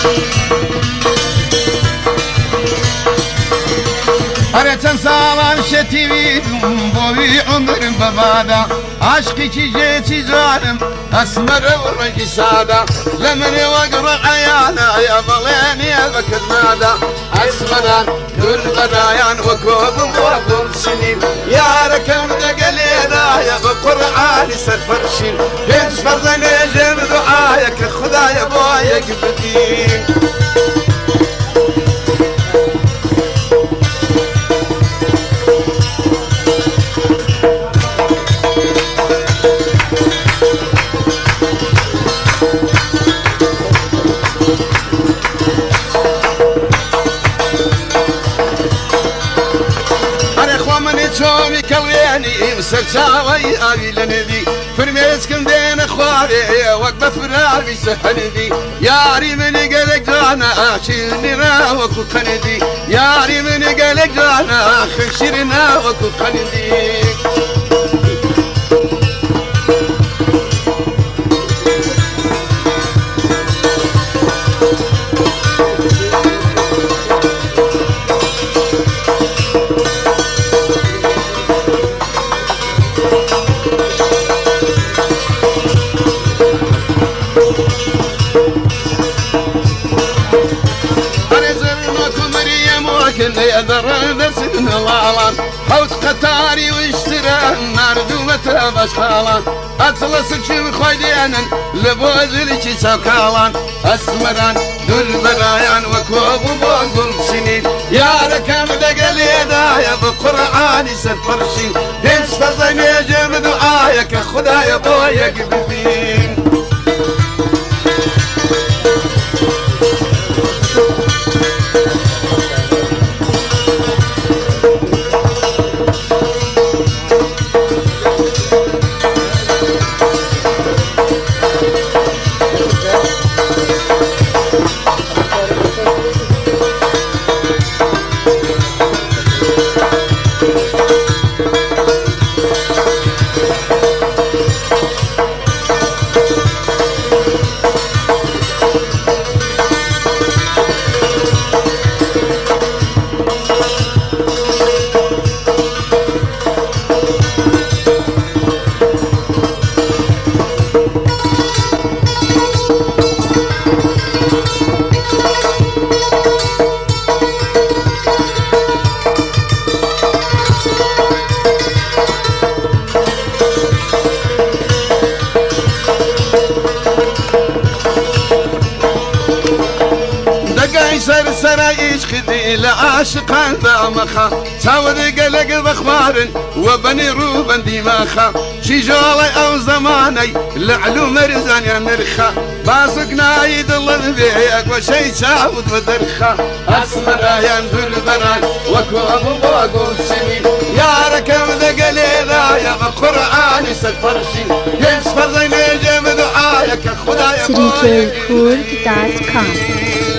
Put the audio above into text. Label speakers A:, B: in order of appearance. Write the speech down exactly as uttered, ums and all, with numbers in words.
A: هەرە چەند ساڵان شەتیویدم بۆوی عمرم بەبادا عاشقێکی جێکی جوانم ئەسمەرە و ڕەنگی سادا لە منێ وەک ڕەعەیانایە بەڵێنیە بەکردنادا ئەسمەران دوور بەدایان وەکۆ بمۆگم سنین یارەکەم دەگەلێنایە بە قورعانی سەرفەرشین پێنج فەرزە نێژێن دوعایە کە خودایە بۆ یەک بدین چۆمی کەڵێنیم سەرچاوەی ئاوی لە نێدی فرمێسکم دێنە خوارێ وەک بە فراوی سەحەنیدی یاری منی گەلێک جوانە ئاچیرنی ڕاوەکو قەنیدی یاری منی گەلێک جوانە خشیری ناوەکو قەنیدی حوت قەتاری وشتران نردوومەتە بەشخاڵان ئەچڵە سرچی خۆی دێنن لە بۆ زلکی چاوکاڵان ئەسمەران دوور بەرایان وەکۆ بوو بۆ گوڵچینین یارەکەم دەگەلێدایە بە قورعانی سەرفەرشین پێنج فەرزە نوێژێ بدوعایە کە خودایە بۆ یەک ببین سەرسەرایش خدی لە عاشقان دامەخە چاوەڕێ گەلەک بەخوارن وە بەنی ڕووبەندی ماخە چیژۆڵی ئەو زەمانەی لە علو مەرزانیان نرخە بازک نایی دڵت بێ گۆشەی چاوت بە دەرخە ئەسمەرایان دوور بەران وەکو هەموو بۆ گوڵچینین یارەکەم دەگەلێدایە بە قورعانی سەرفەرشین پێنج فەرزەی نوێژێ بدوعایە کە خودایە بۆ یەک
B: سریکێ کورد دات کام